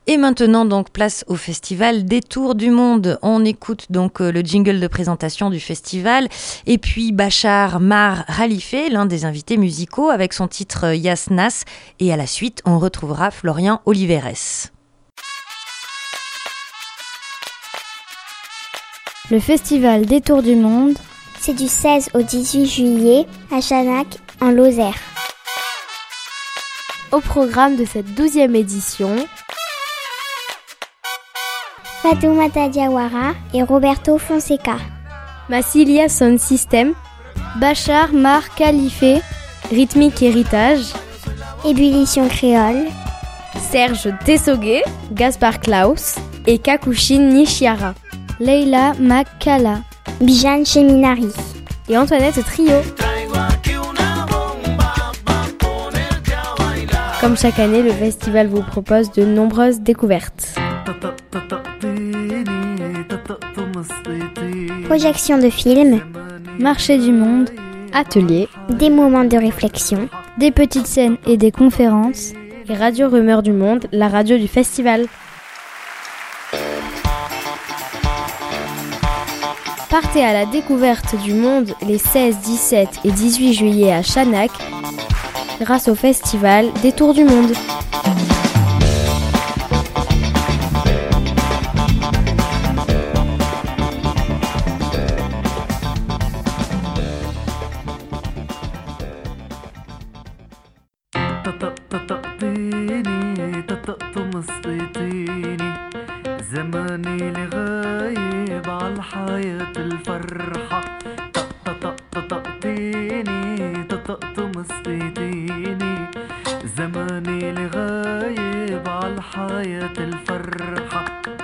Et maintenant, donc, place au festival Détour du Monde. On écoute donc le jingle de présentation du festival. Et puis Bachar Mar Khalife, l'un des invités musicaux, avec son titre Yasnas. Et à la suite, on retrouvera Florian Oliveres. Le festival Détour du Monde, c'est du 16 au 18 juillet à Chanac, en Lozère. Au programme de cette 12e édition, Fatoumata Diawara et Roberto Fonseca. Massilia Sound System, Bachar Mar Khalife, Rythmique Héritage, Ébullition Créole, Serge Tessogué, Gaspard Klaus et Kakushin Nishiara, Leila Makala, Bijan Cheminari et Antoinette Trio. Comme chaque année, le festival vous propose de nombreuses découvertes. Projection de films, marché du monde, ateliers, des moments de réflexion, des petites scènes et des conférences, et Radio Rumeur du Monde, la radio du festival. Partez à la découverte du monde les 16, 17 et 18 juillet à Chanac grâce au festival Détour du Monde. زماني لغايب عالحياة الفرحة طقطقتيني طقطمصتيني زماني لغايب عالحياة الفرحة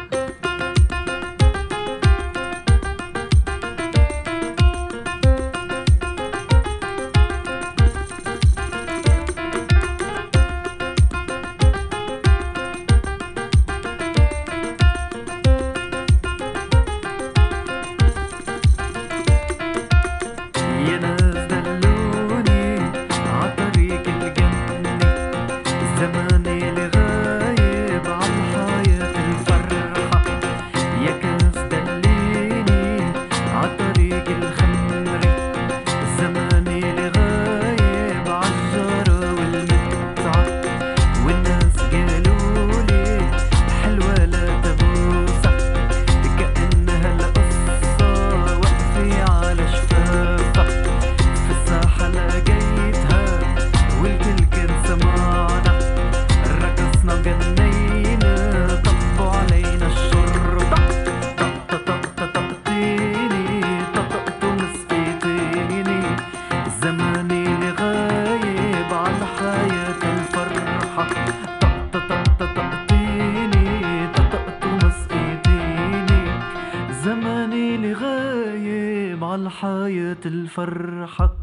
الفرحة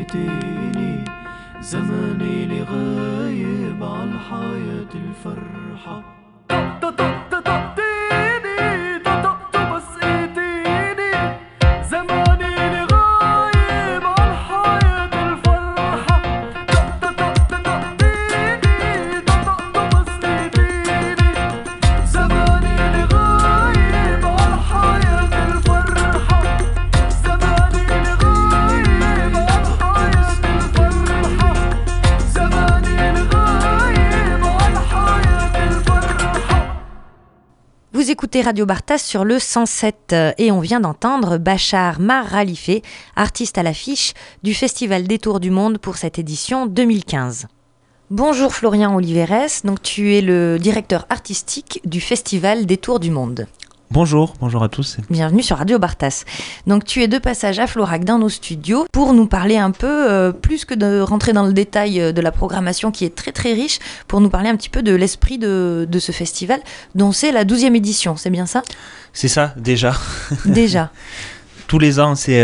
اتيني زماني اللي غايب عالحياة الفرحة Vous écoutez Radio Bartas sur le 107 et on vient d'entendre Bachar Mar Khalife, artiste à l'affiche du Festival Détour du Monde pour cette édition 2015. Bonjour Florian Oliveres, donc tu es le directeur artistique du Festival Détour du Monde. Bonjour à tous. Bienvenue sur Radio Bartas. Donc tu es de passage à Florac dans nos studios pour nous parler un peu, plus que de rentrer dans le détail de la programmation qui est très très riche, pour nous parler un petit peu de l'esprit de ce festival dont c'est la 12e édition, c'est bien ça ? C'est ça, déjà. Déjà. Tous les ans, c'est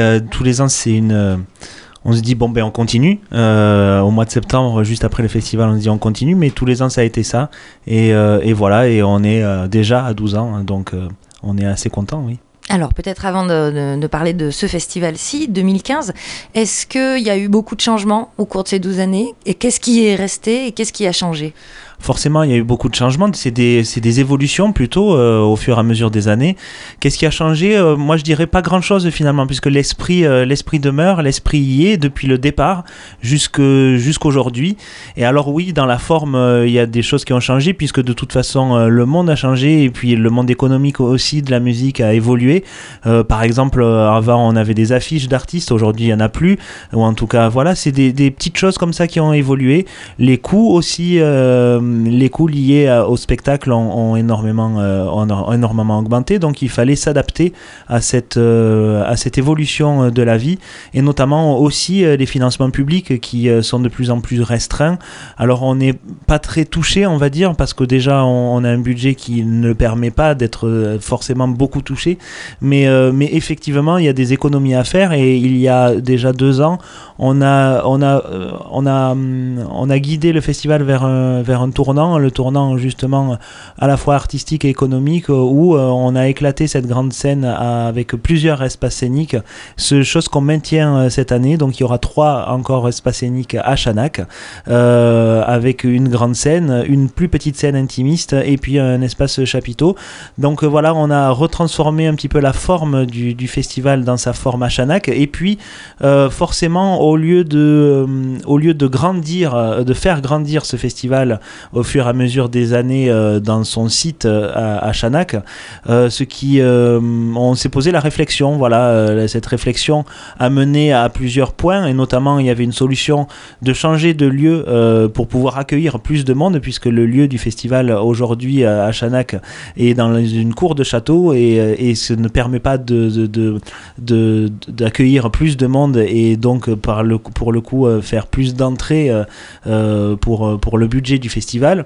une... on se dit, on continue. Au mois de septembre, juste après le festival, on se dit on continue, mais tous les ans, ça a été ça. Et voilà, et on est déjà à 12 ans, donc... on est assez content, oui. Alors, peut-être avant de parler de ce festival-ci, 2015, est-ce qu'il y a eu beaucoup de changements au cours de ces 12 années ? Et qu'est-ce qui est resté et qu'est-ce qui a changé ? Forcément, il y a eu beaucoup de changements, c'est des évolutions plutôt au fur et à mesure des années. Qu'est-ce qui a changé ? Moi, je dirais pas grand-chose finalement, puisque l'esprit demeure, l'esprit y est depuis le départ jusqu'aujourd'hui. Et alors oui, dans la forme, il y a des choses qui ont changé, puisque de toute façon, le monde a changé et puis le monde économique aussi de la musique a évolué. Par exemple, avant, on avait des affiches d'artistes, aujourd'hui, il y en a plus. Ou en tout cas, voilà, c'est des petites choses comme ça qui ont évolué. Les coûts aussi... les coûts liés au spectacle ont énormément augmenté, donc il fallait s'adapter à cette évolution de la vie, et notamment aussi les financements publics qui sont de plus en plus restreints. Alors on n'est pas très touché, on va dire, parce que déjà on a un budget qui ne permet pas d'être forcément beaucoup touché, mais effectivement il y a des économies à faire, et il y a déjà 2 ans on a guidé le festival vers un tournant, le tournant justement à la fois artistique et économique, où on a éclaté cette grande scène avec plusieurs espaces scéniques, chose qu'on maintient cette année. Donc il y aura 3 encore espaces scéniques à Chanak, avec une grande scène, une plus petite scène intimiste et puis un espace chapiteau. Donc voilà, on a retransformé un petit peu la forme du festival dans sa forme à Chanak, et puis forcément au lieu de grandir, de faire grandir ce festival au fur et à mesure des années dans son site à Chanak, on s'est posé la réflexion. Voilà, cette réflexion a mené à plusieurs points, et notamment il y avait une solution de changer de lieu pour pouvoir accueillir plus de monde, puisque le lieu du festival aujourd'hui à Chanak est dans une cour de château, et ce ne permet pas d'accueillir plus de monde, et donc pour le coup faire plus d'entrées pour le budget du festival.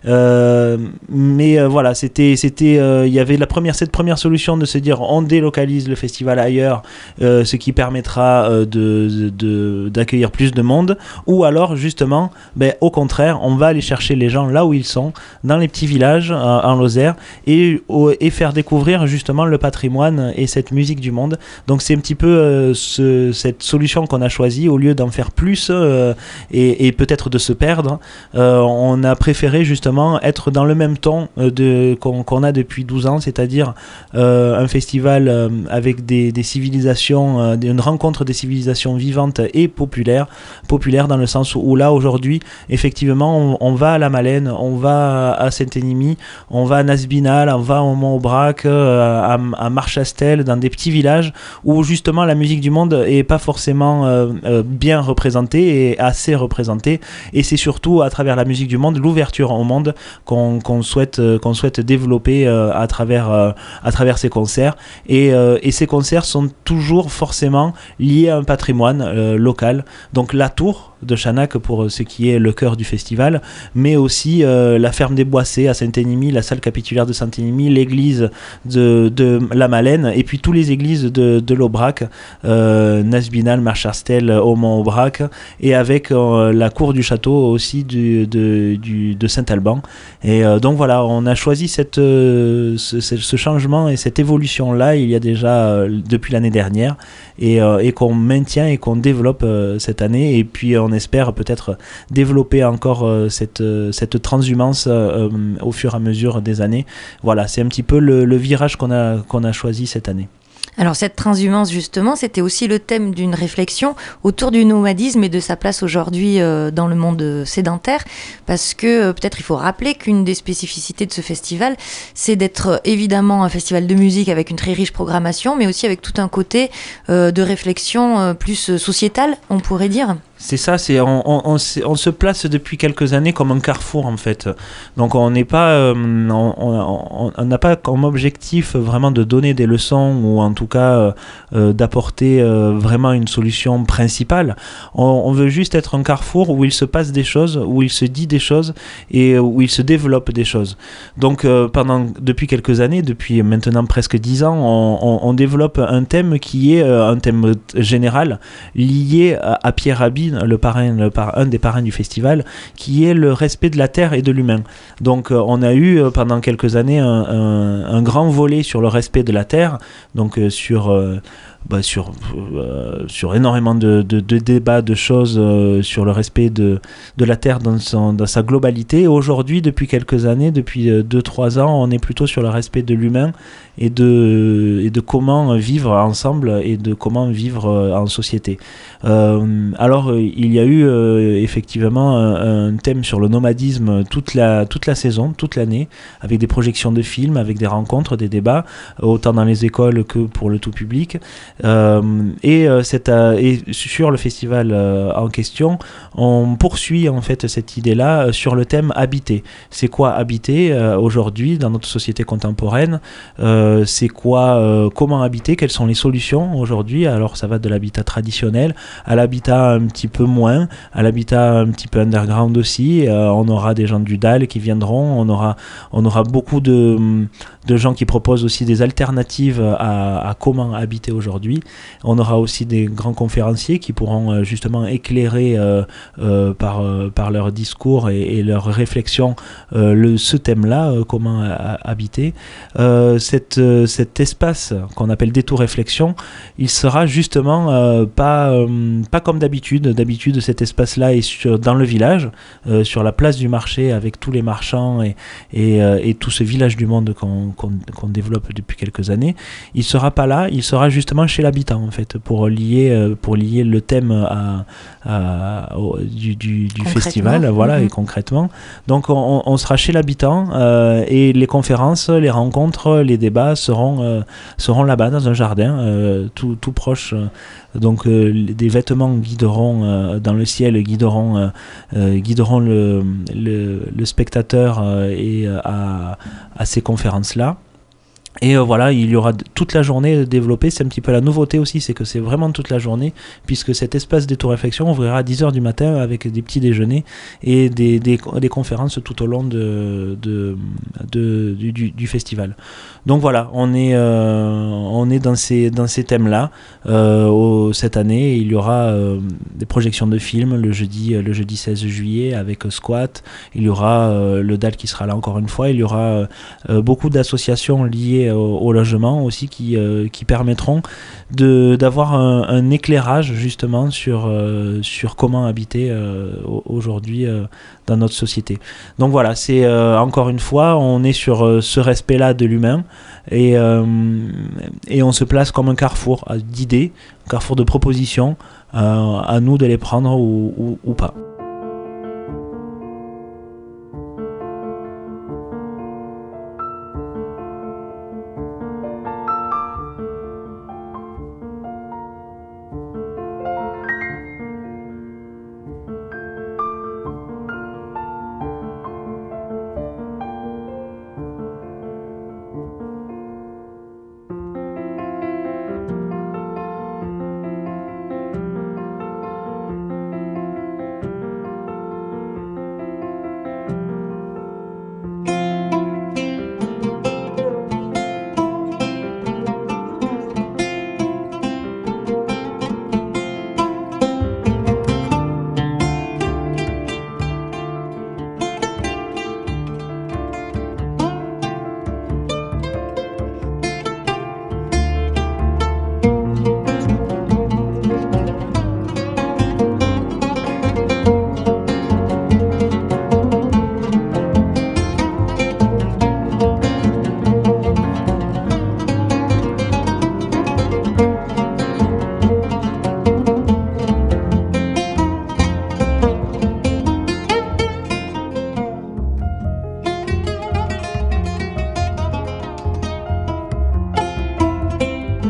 Mais voilà, il y avait cette première solution de se dire on délocalise le festival ailleurs, ce qui permettra d'accueillir plus de monde, ou alors justement au contraire on va aller chercher les gens là où ils sont, dans les petits villages en Lozère, et faire découvrir justement le patrimoine et cette musique du monde. Donc c'est un petit peu cette solution qu'on a choisie, au lieu d'en faire plus et peut-être de se perdre. On a préféré justement être dans le même ton qu'on a depuis 12 ans, c'est-à-dire un festival avec des civilisations, une rencontre des civilisations vivantes et populaires dans le sens où là aujourd'hui effectivement on va à la Malène, on va à Saint-Énimie, on va à Nasbinal, on va au Mont-Aubrac, à Marchastel, dans des petits villages où justement la musique du monde est pas forcément bien représentée et assez représentée, et c'est surtout à travers la musique du monde, l'ouverture au monde qu'on souhaite développer à travers ces concerts, et ces concerts sont toujours forcément liés à un patrimoine local. Donc la tour de Chanac pour ce qui est le cœur du festival, mais aussi la ferme des Boissés à Saint-Énimie, la salle capitulaire de Saint-Énimie, l'église de la Malène, et puis toutes les églises de l'Aubrac, Nasbinal, Marchastel, Aumont-Aubrac, et avec la cour du château aussi de Saint-Alban. Et donc voilà, on a choisi ce changement et cette évolution-là il y a déjà depuis l'année dernière, et qu'on maintient et qu'on développe cette année, et puis on espère peut-être développer encore cette transhumance au fur et à mesure des années. Voilà, c'est un petit peu le virage qu'on a choisi cette année. Alors cette transhumance justement, c'était aussi le thème d'une réflexion autour du nomadisme et de sa place aujourd'hui dans le monde sédentaire, parce que peut-être il faut rappeler qu'une des spécificités de ce festival, c'est d'être évidemment un festival de musique avec une très riche programmation, mais aussi avec tout un côté de réflexion plus sociétale, on pourrait dire. C'est ça, on se place depuis quelques années comme un carrefour en fait. Donc on n'est pas, on n'a pas comme objectif vraiment de donner des leçons, ou en tout cas d'apporter vraiment une solution principale. On veut juste être un carrefour où il se passe des choses, où il se dit des choses et où il se développe des choses. Donc depuis quelques années, depuis maintenant presque 10 ans, on développe un thème qui est un thème général lié à Pierre Rabhi, un des parrains du festival, qui est le respect de la terre et de l'humain. Donc on a eu pendant quelques années un grand volet sur le respect de la terre, donc sur énormément de débats, de choses sur le respect de la Terre dans sa globalité. Et aujourd'hui, depuis quelques années, depuis 2-3 ans, on est plutôt sur le respect de l'humain et de comment vivre ensemble et de comment vivre en société. Alors, il y a eu effectivement un thème sur le nomadisme toute la saison, toute l'année, avec des projections de films, avec des rencontres, des débats, autant dans les écoles que pour le tout public. Et sur le festival en question, on poursuit en fait cette idée-là sur le thème habiter. C'est quoi habiter aujourd'hui dans notre société contemporaine? C'est quoi, comment habiter? Quelles sont les solutions aujourd'hui? Alors ça va de l'habitat traditionnel à l'habitat un petit peu moins, à l'habitat un petit peu underground aussi. On aura des gens du DAL qui viendront, on aura beaucoup de gens qui proposent aussi des alternatives à comment habiter aujourd'hui. On aura aussi des grands conférenciers qui pourront justement éclairer par leur discours et leur réflexion ce thème-là, comment habiter. Cet espace qu'on appelle détour réflexion, il sera justement pas comme d'habitude. D'habitude, cet espace-là est dans le village, sur la place du marché, avec tous les marchands et tout ce village du monde qu'on développe depuis quelques années. Il sera pas là, il sera justement chez l'habitant en fait, pour lier le thème du festival, voilà, et concrètement. Donc on sera chez l'habitant et les conférences, les rencontres, les débats seront là-bas dans un jardin tout proche. Donc des vêtements guideront dans le ciel, guideront le spectateur et à ces conférences-là. Et voilà, il y aura toute la journée développée. C'est un petit peu la nouveauté aussi, c'est que c'est vraiment toute la journée, puisque cet espace détour réflexion ouvrira à 10h du matin avec des petits déjeuners et des conférences tout au long du festival. Donc voilà, on est dans ces thèmes-là. Cette année, il y aura des projections de films le jeudi 16 juillet avec Squat. Il y aura le DAL qui sera là encore une fois. Il y aura beaucoup d'associations liées au logement aussi qui permettront d'avoir un éclairage justement sur comment habiter aujourd'hui dans notre société. Donc voilà, c'est encore une fois, on est sur ce respect-là de l'humain et on se place comme un carrefour d'idées, un carrefour de propositions, à nous de les prendre ou pas.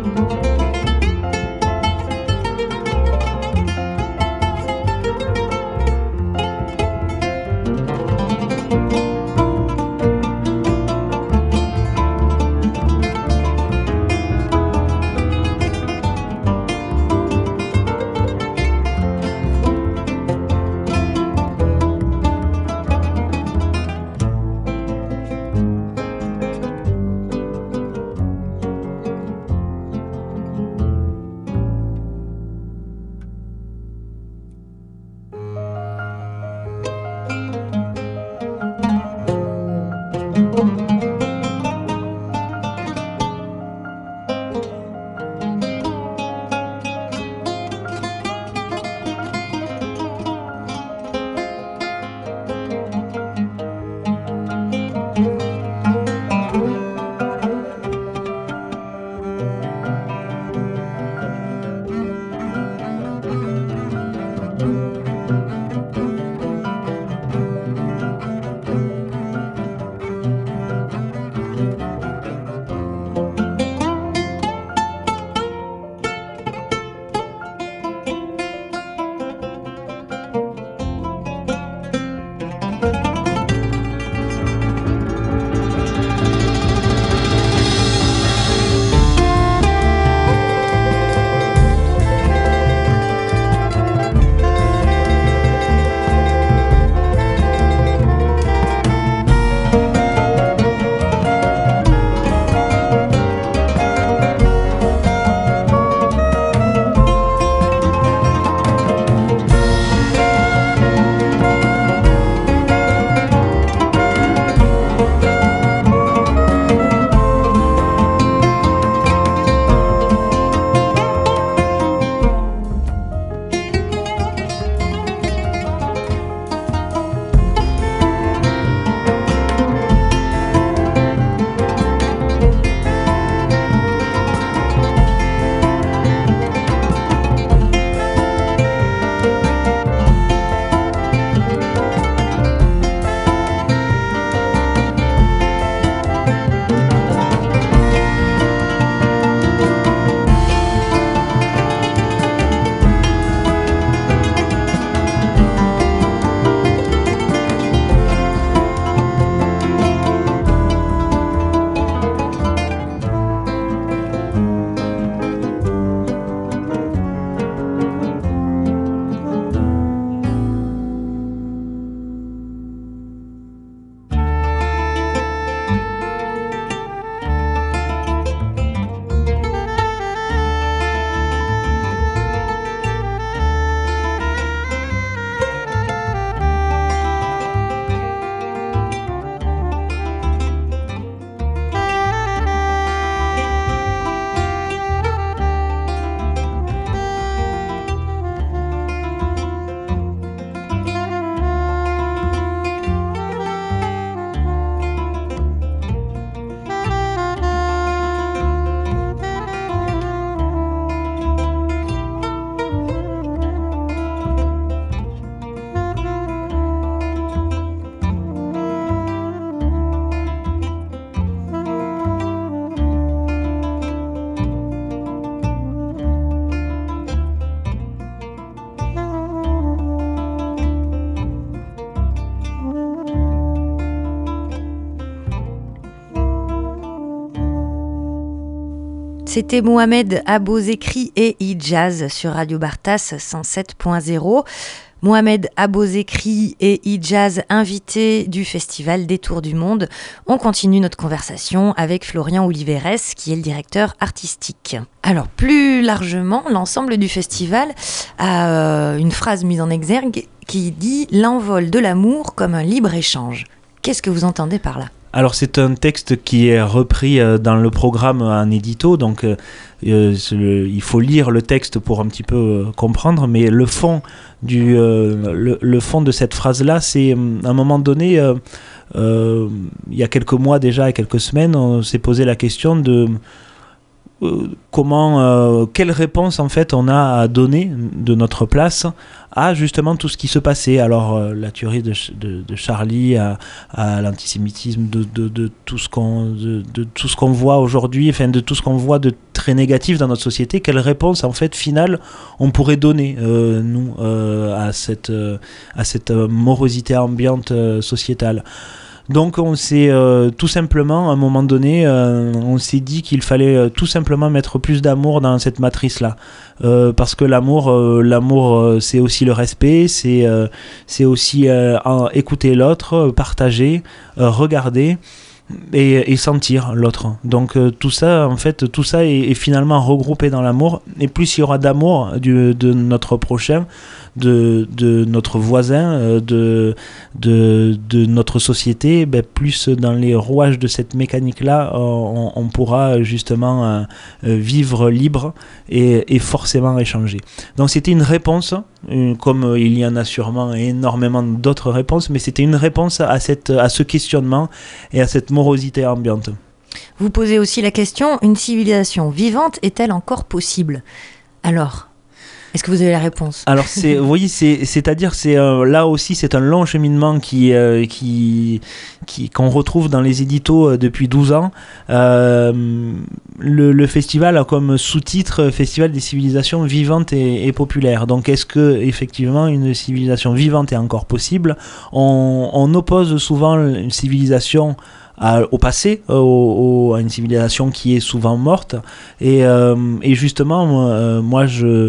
C'était Mohamed Abozekri et Hijaz sur Radio Bartas 107.0. Mohamed Abozekri et Hijaz, invités du festival Des Tours du Monde. On continue notre conversation avec Florian Oliveres, qui est le directeur artistique. Alors, plus largement, l'ensemble du festival a une phrase mise en exergue qui dit « L'envol de l'amour comme un libre-échange ». Qu'est-ce que vous entendez par là ? Alors c'est un texte qui est repris dans le programme en édito, donc il faut lire le texte pour un petit peu comprendre, mais le fond le fond de cette phrase-là, c'est à un moment donné, il y a quelques mois déjà et quelques semaines, on s'est posé la question de quelle réponse en fait on a à donner de notre place à justement tout ce qui se passait. Alors la tuerie de Charlie, à l'antisémitisme, de tout ce qu'on voit aujourd'hui, enfin de tout ce qu'on voit de très négatif dans notre société, quelle réponse en fait finale on pourrait donner à cette morosité ambiante sociétale. Donc on s'est tout simplement, à un moment donné, on s'est dit qu'il fallait tout simplement mettre plus d'amour dans cette matrice-là. Parce que l'amour, c'est aussi le respect, c'est aussi écouter l'autre, partager, regarder et sentir l'autre. Donc tout ça est finalement regroupé dans l'amour. Et plus il y aura d'amour de notre prochain, de notre voisin, de notre société, plus dans les rouages de cette mécanique-là, on pourra justement vivre libre et forcément échanger. Donc c'était une réponse, comme il y en a sûrement énormément d'autres réponses, mais c'était une réponse à ce questionnement et à cette morosité ambiante. Vous posez aussi la question, une civilisation vivante est-elle encore possible ? Alors, est-ce que vous avez la réponse ? Alors c'est-à-dire là aussi c'est un long cheminement qu'on retrouve dans les éditos depuis 12 ans. Le festival a comme sous-titre Festival des civilisations vivantes et populaires. Donc est-ce que effectivement une civilisation vivante est encore possible ? On oppose souvent une civilisation au passé, à une civilisation qui est souvent morte, et justement moi je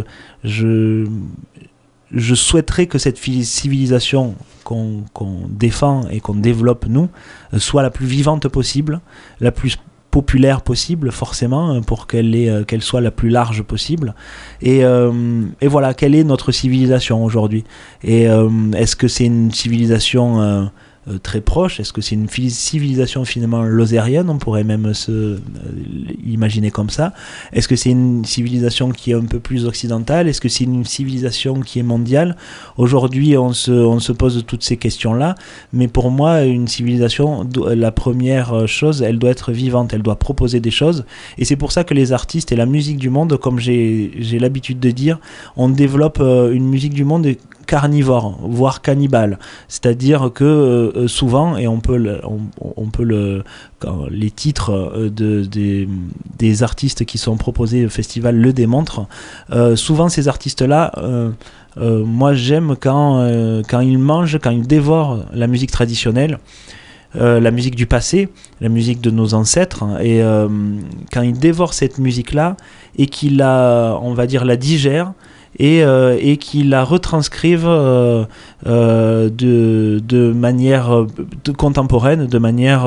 souhaiterais que cette civilisation qu'on défend et qu'on développe nous soit la plus vivante possible, la plus populaire possible forcément, pour qu'elle soit la plus large possible, et voilà, quelle est notre civilisation aujourd'hui, et est-ce que c'est une civilisation très proche? Est-ce que c'est une civilisation finalement lozérienne? On pourrait même imaginer comme ça. Est-ce que c'est une civilisation qui est un peu plus occidentale? Est-ce que c'est une civilisation qui est mondiale? Aujourd'hui, on se pose toutes ces questions-là, mais pour moi, une civilisation, la première chose, elle doit être vivante, elle doit proposer des choses, et c'est pour ça que les artistes et la musique du monde, comme j'ai l'habitude de dire, on développe une musique du monde carnivore, voire cannibale. C'est-à-dire que souvent, et les titres des artistes qui sont proposés au festival le démontrent, souvent ces artistes-là, moi j'aime quand ils mangent, quand ils dévorent la musique traditionnelle, la musique du passé, la musique de nos ancêtres, et quand ils dévorent cette musique-là et qu'ils la digèrent, et qui la retranscrivent de manière contemporaine, de manière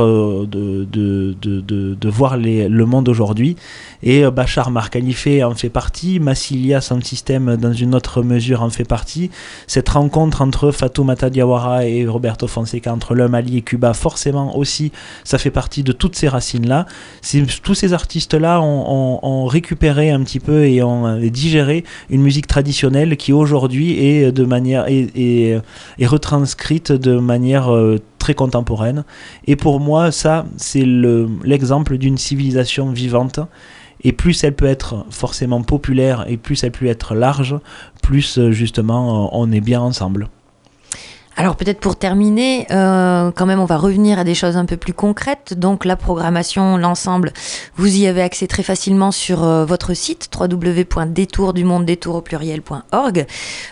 de voir le monde aujourd'hui. Et Bachar Mar Khalife en fait partie, Massilia Sound System dans une autre mesure en fait partie. Cette rencontre entre Fatoumata Diawara et Roberto Fonseca, entre le Mali et Cuba, forcément aussi, ça fait partie de toutes ces racines-là. Tous ces artistes-là ont récupéré un petit peu et ont digéré une musique traditionnelle qui aujourd'hui est retranscrite de manière très contemporaine. Et pour moi, ça, c'est l'exemple d'une civilisation vivante. Et plus elle peut être forcément populaire et plus elle peut être large, plus justement on est bien ensemble. Alors peut-être pour terminer, quand même on va revenir à des choses un peu plus concrètes. Donc la programmation, l'ensemble, vous y avez accès très facilement sur votre site www.détourdumonde.org.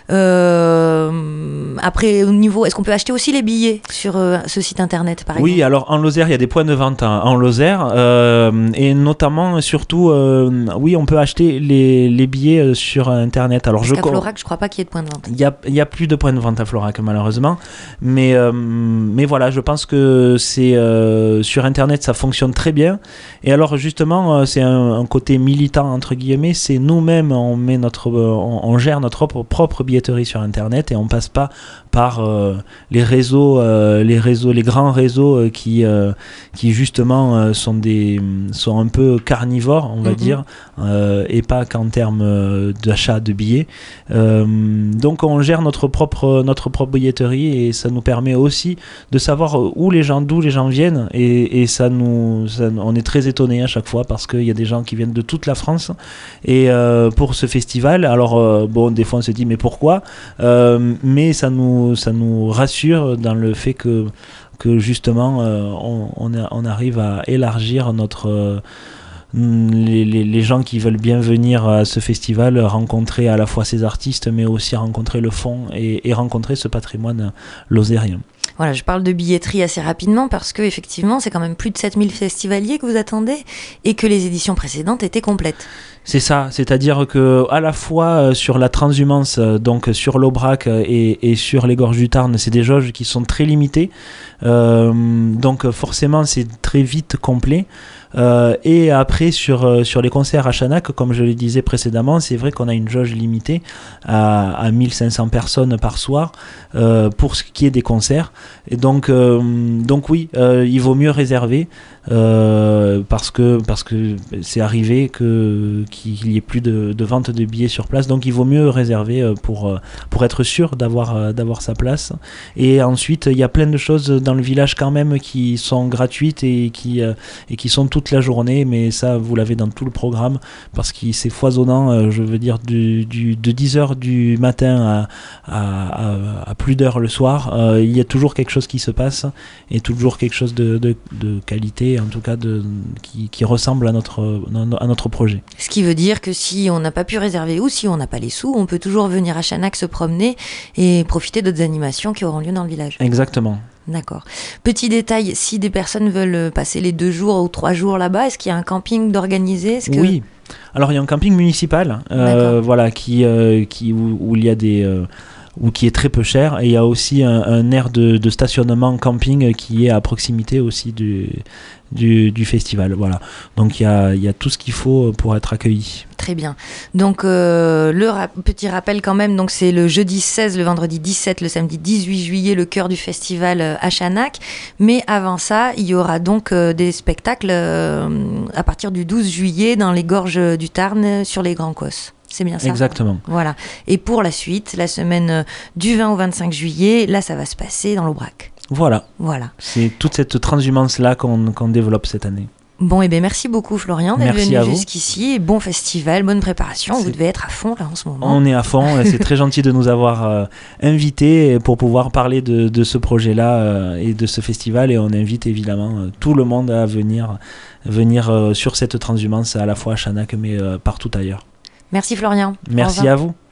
Après au niveau, est-ce qu'on peut acheter aussi les billets sur ce site internet par exemple ? Oui, alors en Lozère il y a des points de vente en Lozère, et notamment surtout oui, on peut acheter les billets sur internet. Alors qu'à Florac, je crois pas qu'il y ait de points de vente. Il y a plus de points de vente à Florac malheureusement. Mais voilà, je pense que c'est sur internet ça fonctionne très bien. Et alors justement c'est un côté militant entre guillemets, c'est nous-mêmes on gère notre propre billetterie sur internet et on passe pas par les grands réseaux qui justement sont un peu carnivores, on va dire, et pas qu'en termes d'achat de billets. Donc on gère notre propre billetterie et ça nous permet aussi de savoir d'où les gens viennent, et on est très étonnés à chaque fois parce qu'il y a des gens qui viennent de toute la France et pour ce festival. Alors des fois on se dit mais pourquoi, mais ça nous rassure dans le fait que justement on arrive à élargir les gens qui veulent bien venir à ce festival rencontrer à la fois ces artistes, mais aussi rencontrer le fond et rencontrer ce patrimoine lozérien. Voilà, je parle de billetterie assez rapidement parce que effectivement, c'est quand même plus de 7000 festivaliers que vous attendez et que les éditions précédentes étaient complètes. C'est ça, c'est-à-dire que à la fois sur la transhumance, donc sur l'Aubrac et sur les gorges du Tarn, c'est des jauges qui sont très limitées, donc forcément c'est très vite complet. Et après sur les concerts à Chanac, comme je le disais précédemment, c'est vrai qu'on a une jauge limitée à 1500 personnes par soir pour ce qui est des concerts. Et donc oui, il vaut mieux réserver parce que c'est arrivé qu'il y ait plus de vente de billets sur place. Donc il vaut mieux réserver pour être sûr d'avoir sa place. Et ensuite, il y a plein de choses dans le village quand même qui sont gratuites et qui sont toute la journée, mais ça vous l'avez dans tout le programme parce que c'est foisonnant, je veux dire de 10h du matin à plus d'heures le soir, il y a toujours quelque chose qui se passe et toujours quelque chose de qualité, en tout cas qui ressemble à notre projet. Ce qui veut dire que si on n'a pas pu réserver ou si on n'a pas les sous, on peut toujours venir à Chanac se promener et profiter d'autres animations qui auront lieu dans le village. Exactement. D'accord. Petit détail, si des personnes veulent passer les 2 jours ou 3 jours là-bas, est-ce qu'il y a un camping d'organiser? Oui. Alors il y a un camping municipal, voilà, où il y a ou qui est très peu cher, et il y a aussi un aire de stationnement camping qui est à proximité aussi du festival. Voilà. Donc il y a tout ce qu'il faut pour être accueilli. Très bien. Donc petit rappel quand même, donc c'est le jeudi 16, le vendredi 17, le samedi 18 juillet, le cœur du festival à Chanac. Mais avant ça, il y aura donc des spectacles à partir du 12 juillet dans les gorges du Tarn sur les Grands Cosses. C'est bien ça? Exactement. Voilà. Et pour la suite, la semaine du 20 au 25 juillet, là, ça va se passer dans l'Aubrac. Voilà. C'est toute cette transhumance-là qu'on développe cette année. Bon, et bien merci beaucoup Florian d'être venu jusqu'ici. Et bon festival, bonne préparation. Vous devez être à fond là en ce moment. On est à fond. C'est très gentil de nous avoir invités pour pouvoir parler de ce projet-là et de ce festival. Et on invite évidemment tout le monde à venir sur cette transhumance, à la fois à Chanac, mais partout ailleurs. Merci Florian. Merci à vous.